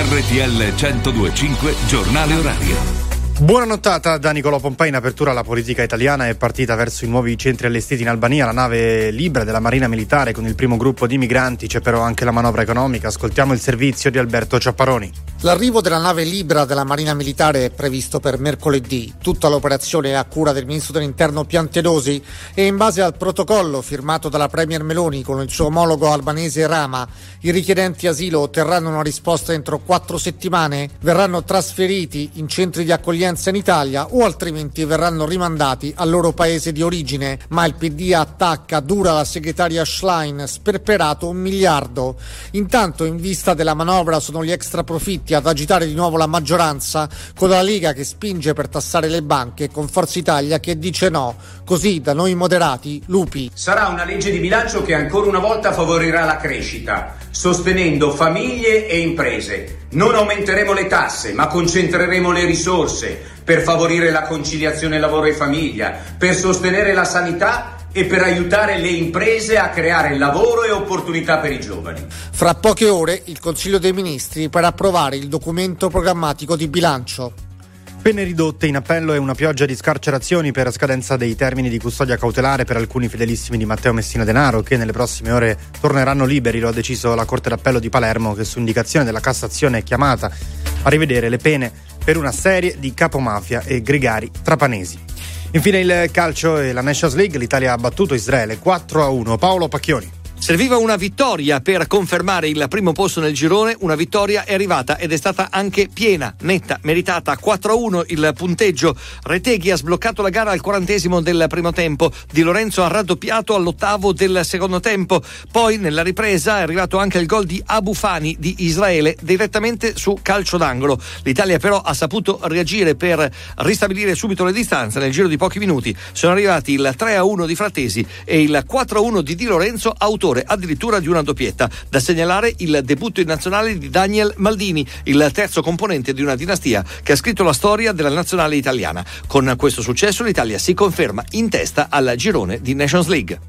RTL 102.5 Giornale Orario. Buona nottata da Nicolò Pompei. In apertura la politica italiana è partita verso i nuovi centri allestiti in Albania, la nave Libra della Marina Militare con il primo gruppo di migranti. C'è però anche la manovra economica. Ascoltiamo il servizio di Alberto Ciapparoni. L'arrivo della nave Libra della Marina Militare è previsto per mercoledì. Tutta l'operazione è a cura del ministro dell'Interno Piantedosi e in base al protocollo firmato dalla Premier Meloni con il suo omologo albanese Rama, i richiedenti asilo otterranno una risposta entro 4 settimane, verranno trasferiti in centri di accoglienza in Italia o altrimenti verranno rimandati al loro paese di origine. Ma il PD attacca dura la segretaria Schlein, sperperato 1 miliardo. Intanto, in vista della manovra, sono gli extra profitti ad agitare di nuovo la maggioranza, con la Lega che spinge per tassare le banche e con Forza Italia che dice no. Così da noi moderati, lupi. Sarà una legge di bilancio che ancora una volta favorirà la crescita, sostenendo famiglie e imprese. Non aumenteremo le tasse, ma concentreremo le risorse per favorire la conciliazione lavoro e famiglia, per sostenere la sanità e per aiutare le imprese a creare lavoro e opportunità per i giovani. Fra poche ore il Consiglio dei Ministri per approvare il documento programmatico di bilancio. Pene ridotte in appello e una pioggia di scarcerazioni per scadenza dei termini di custodia cautelare per alcuni fedelissimi di Matteo Messina Denaro che nelle prossime ore torneranno liberi. Lo ha deciso la Corte d'Appello di Palermo, che su indicazione della Cassazione è chiamata a rivedere le pene per una serie di capomafia e gregari trapanesi. Infine il calcio e la Nations League. L'Italia ha battuto Israele 4-1. Paolo Pacchioni. Serviva una vittoria per confermare il primo posto nel girone, una vittoria è arrivata ed è stata anche piena, netta, meritata. 4-1 il punteggio. Reteghi ha sbloccato la gara al 40° del primo tempo, Di Lorenzo ha raddoppiato all'8° del secondo tempo, poi nella ripresa è arrivato anche il gol di Abu Fani di Israele direttamente su calcio d'angolo. L'Italia però ha saputo reagire per ristabilire subito le distanze. Nel giro di pochi minuti sono arrivati il 3-1 di Frattesi e il 4-1 di Lorenzo, autore addirittura di una doppietta. Da segnalare il debutto in nazionale di Daniel Maldini, il terzo componente di una dinastia che ha scritto la storia della nazionale italiana. Con questo successo l'Italia si conferma in testa al girone di Nations League.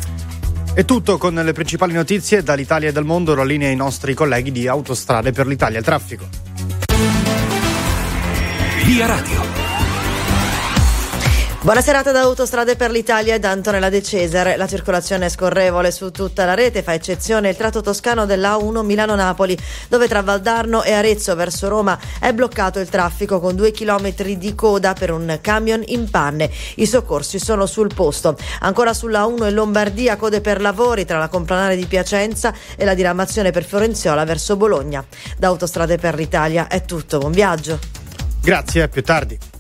È tutto con le principali notizie dall'Italia e dal mondo. La linea ai nostri colleghi di Autostrade per l'Italia. Il traffico. Via Radio. Buona serata da Autostrade per l'Italia e da Antonella De Cesare. La circolazione è scorrevole su tutta la rete, fa eccezione il tratto toscano della A1 Milano-Napoli, dove tra Valdarno e Arezzo verso Roma è bloccato il traffico con 2 chilometri di coda per un camion in panne. I soccorsi sono sul posto. Ancora sulla A1 in Lombardia, code per lavori tra la Complanare di Piacenza e la diramazione per Fiorenziola verso Bologna. Da Autostrade per l'Italia è tutto, buon viaggio. Grazie, a più tardi.